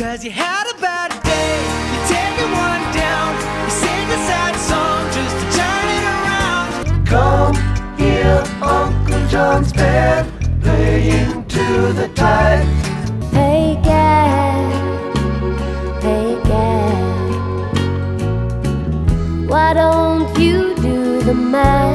'Cause you had a bad day, you're taking one down. You sing a sad song just to turn it around. Come hear Uncle John's band playing to the tide. Hey gal, why don't you do the math?